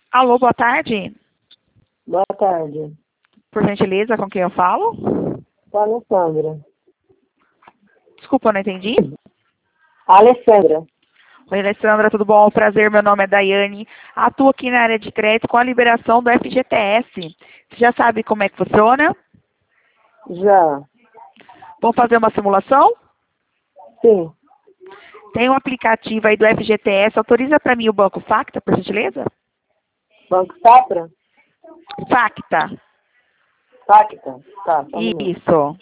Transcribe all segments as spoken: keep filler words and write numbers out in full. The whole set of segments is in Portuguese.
Alô, boa tarde. Boa tarde. Por gentileza, com quem eu falo? Sou a Alessandra. Desculpa, eu não entendi. Alessandra. Oi, Alessandra, tudo bom? Prazer, meu nome é Daiane. Atuo aqui na área de crédito com a liberação do F G T S. Você já sabe como é que funciona? Já. Vamos fazer uma simulação? Sim. Tem um aplicativo aí do F G T S. Autoriza para mim o Banco Facta, por gentileza? Banco Safra? Facta. Facta? Tá, só um minuto. Isso.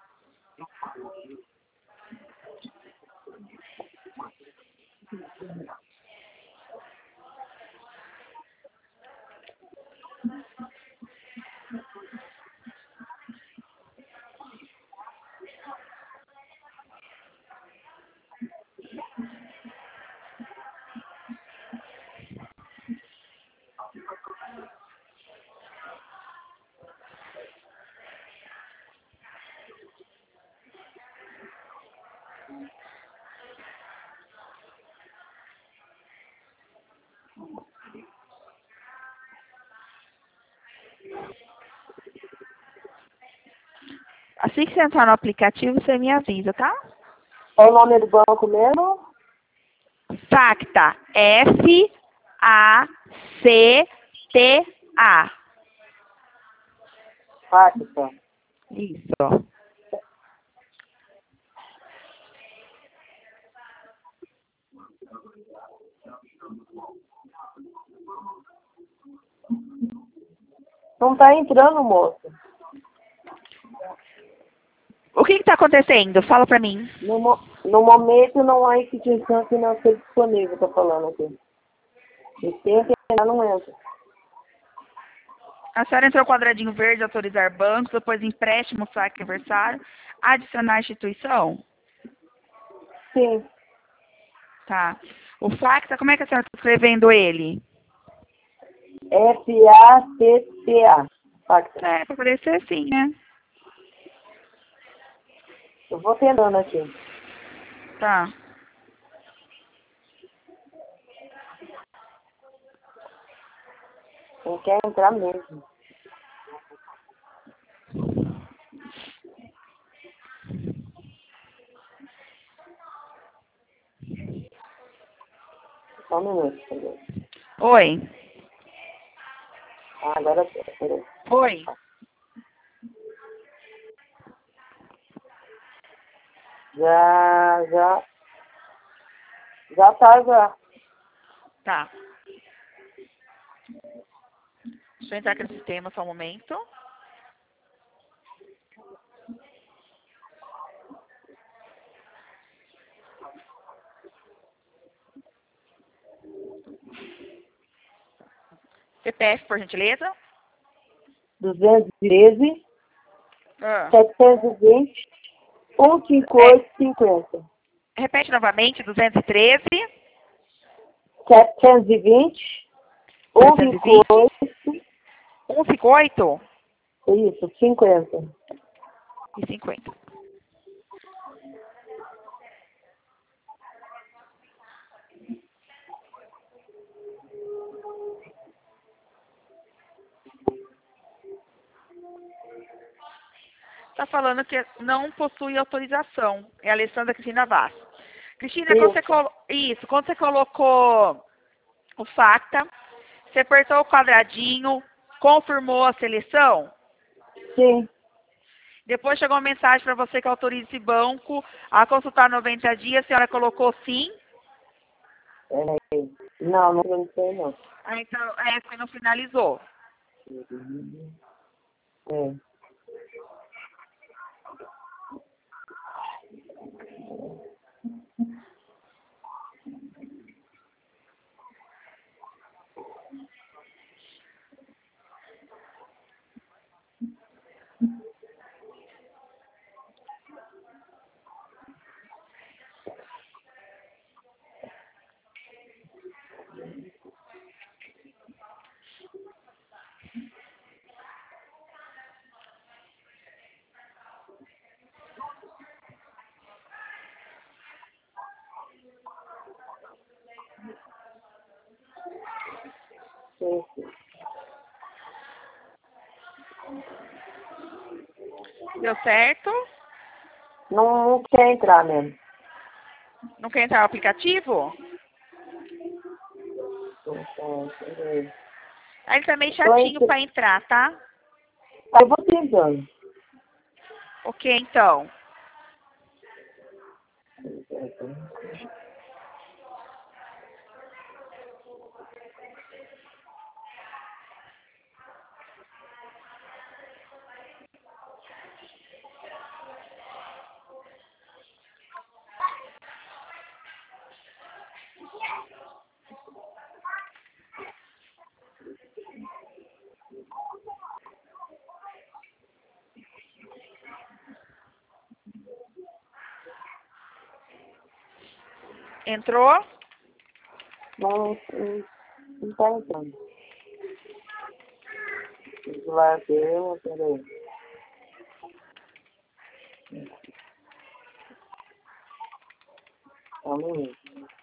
Assim que você entrar no aplicativo, você me avisa, tá? Qual o nome do banco mesmo? Facta. F A C T A. Facta. Isso. Não tá entrando, moço. O que está acontecendo? Fala para mim. No, mo- no momento não há instituição financeira disponível, tô falando aqui. E tenta entrar, não entra. A senhora entrou quadradinho verde, autorizar bancos, depois empréstimo, saque adversário, adicionar instituição? Sim. Tá. O Facta, como é que a senhora está escrevendo ele? F A C T A. Facta. É, para poder ser assim, né? Eu vou tentando aqui. Tá. Não quer entrar mesmo. Só um minuto, por favor. Oi. Ah, agora sim. Peraí. Oi. Já, já. Já tá, já. Tá. Deixa eu entrar aqui no sistema só um momento. C P F, por gentileza. duzentos e treze, Ah. setecentos e vinte, cento e cinquenta e oito, cinquenta. Repete novamente, duzentos e treze, setecentos e vinte, cento e setecentos e cinquenta e vinte, oito, cento e cinquenta e oito isso, cinquenta. e cinquenta. Está falando que não possui autorização. É a Alessandra Cristina Vaz. Cristina, quando você Isso, colo... isso, quando você colocou o Facta, você apertou o quadradinho, confirmou a seleção, sim. depois chegou uma mensagem para você que autoriza esse banco a consultar noventa dias, a senhora colocou sim. É, não, não não sei não. Ah, então, é, porque não finalizou. É. sei. Deu certo? Não, não quer entrar mesmo. Não quer entrar no aplicativo? Então, entendeu? Aí ele tá meio Tô chatinho entre- pra entrar, tá? Aí eu vou tentando. Ok, então. Entrou? Não, não, não tá entrando. Isso vai ter, mas peraí. Só um minuto.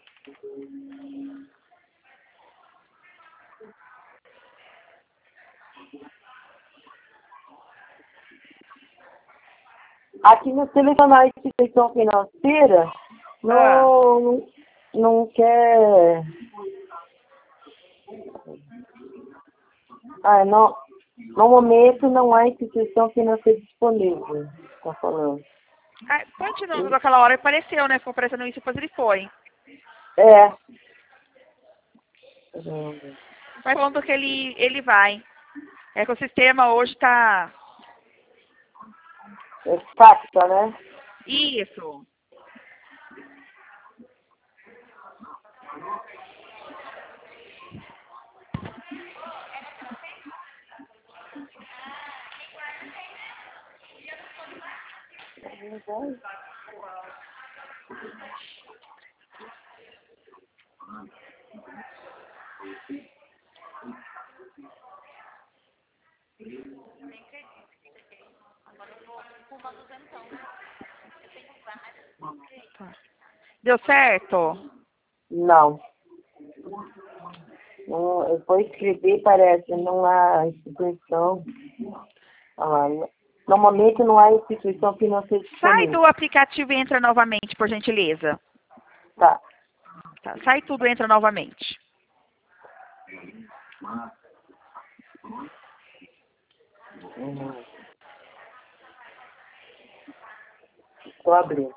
Aqui no selecionar instituição financeira, Ah. não, não, não quer. Ah, não, no momento não há instituição financeira disponível, tá falando. Ah, põe de novo naquela hora apareceu, né? Ficou aparecendo isso, depois ele foi. É. Vai falando que ele, ele vai. É que o sistema hoje tá... É facta, né? Isso. Tá. Deu certo? Não. Não, eu vou escrever, parece, não há instituição. Ah, normalmente não há instituição financeira Sai disponível. do aplicativo e entra novamente, por gentileza. Tá. Tá. Sai tudo e entra novamente. Uhum. Estou abrindo.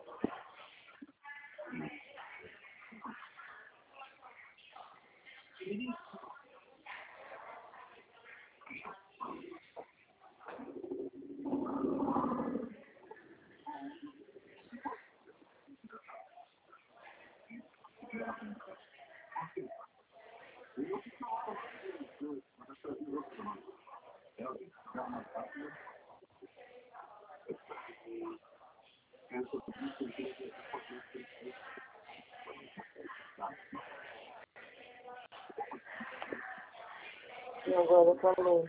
E agora eu falei.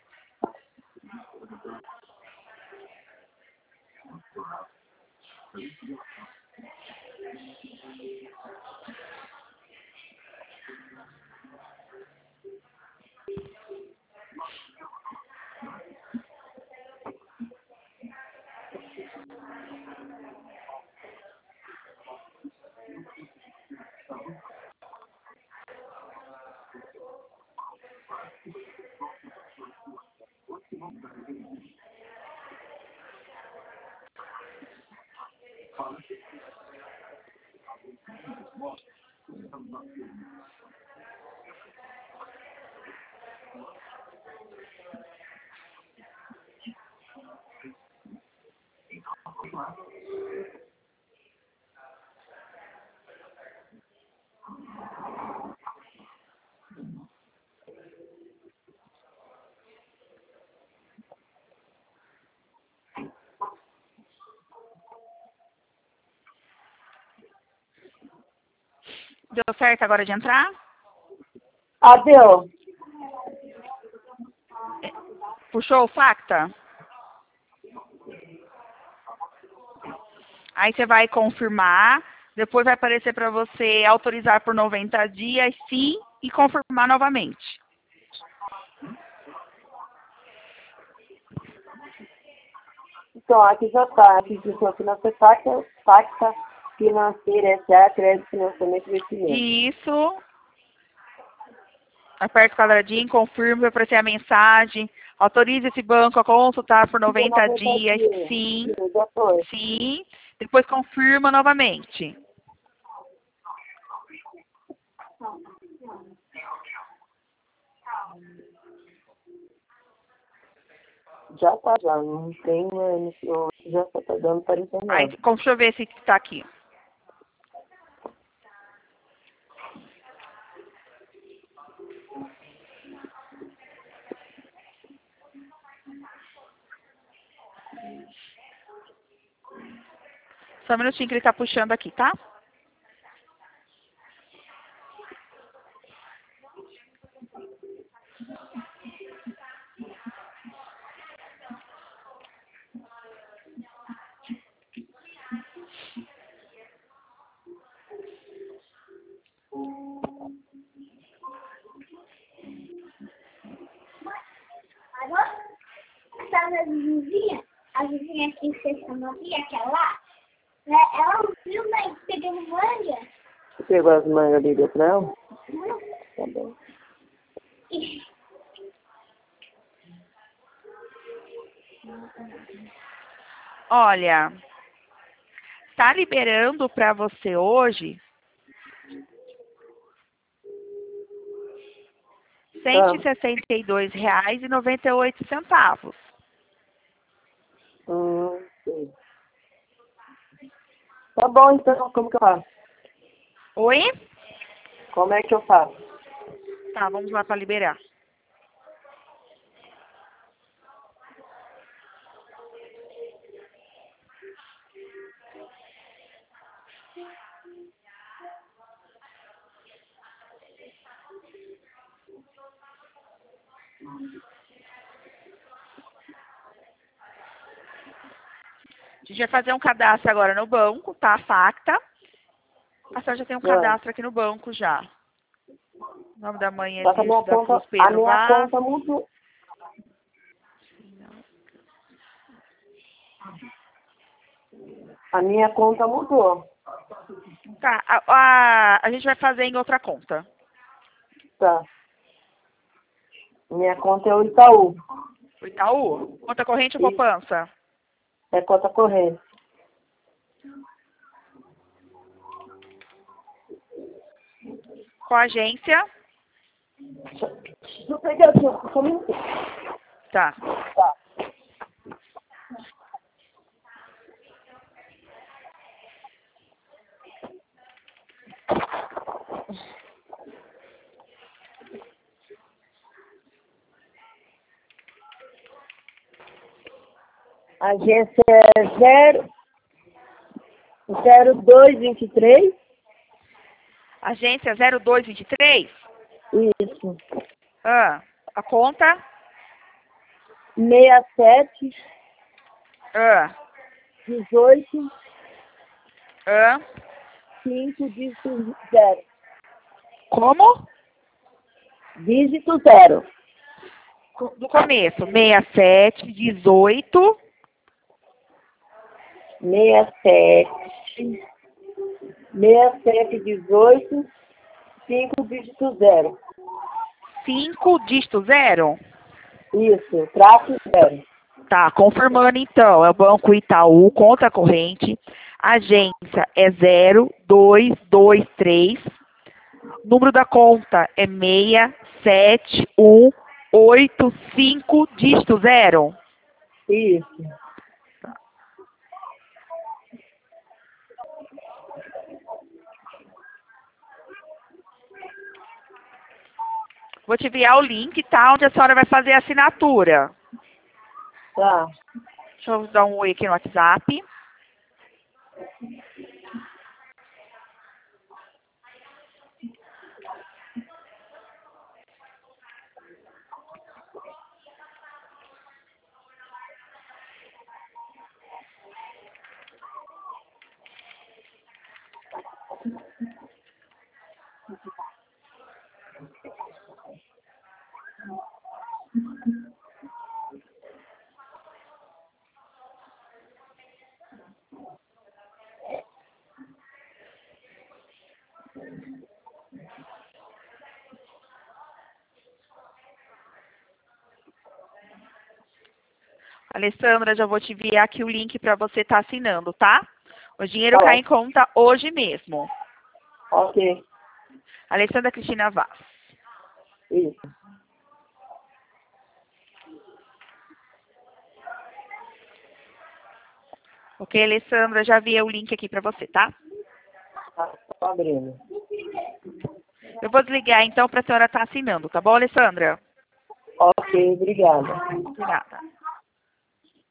Deu certo agora de entrar? Ah, deu. Puxou o Facta? Aí você vai confirmar, depois vai aparecer para você autorizar por noventa dias, sim, e confirmar novamente. Então, aqui já está. Instituição financeira, taxa, taxa financeira, S A, crédito, financiamento e investimento. Isso. Aperte o quadradinho, confirme, vai aparecer a mensagem. Autorize esse banco a consultar por noventa dias. dias. Sim. Sim, já foi. Sim. Depois confirma novamente. Já tá, já. Não tem, né, já só tá dando para internet. Aí, como- deixa eu ver se está aqui. Só um minutinho que ele está puxando aqui, tá? Agora, sabe a vizinha? A vizinha que você chamou aqui, aquela lá, né? Ela viu, mas pegando manga. Você pegou as mangas ali do não? Hum. Tá bom. Ih, Olha, está liberando para você hoje cento e sessenta e dois reais e noventa e oito centavos. Hum, sei. Tá bom, então. Como que eu faço? Oi? Como é que eu faço? Tá, vamos lá para liberar. A gente vai fazer um cadastro agora no banco, tá? Facta. A senhora já tem um É. cadastro aqui no banco já. O nome da mãe é Só que a minha Circe da conta, Cruz a Pedro minha Vaz. conta mudou. A minha conta mudou. Tá, a, a, a gente vai fazer em outra conta. Tá. Minha conta é o Itaú. O Itaú? Conta corrente ou Isso. poupança? É conta corrente. Com a agência? Deixa eu pegar aqui, só um minutinho. Tá. Tá. Agência é zero, zero dois vinte e três. Agência zero dois vinte e três? Isso. Ah, a conta? sessenta e sete, Ah, dezoito, ah. cinco, dígito zero. Como? Dígito zero. Co- Do começo. sessenta e sete, dezoito. sessenta e sete, sessenta e sete, dezoito, cinco, dígito zero. cinco, dígito zero? Isso, traço zero. Tá, confirmando então. É o Banco Itaú, conta corrente. Agência é zero dois dois três. Número da conta é seis sete um oito cinco, dígito zero. Isso. Vou te enviar o link, tá? Onde a senhora vai fazer a assinatura. Tá. Deixa eu dar um oi aqui no WhatsApp. Alessandra, já vou te enviar aqui o link para você estar assinando, tá? O dinheiro Tá cai bom. em conta hoje mesmo. Ok. Alessandra Cristina Vaz. Isso. Ok, Alessandra, já vi o link aqui para você, tá? Tá, tô abrindo. Eu vou desligar então para a senhora estar assinando, tá bom, Alessandra? Ok, obrigada. De nada.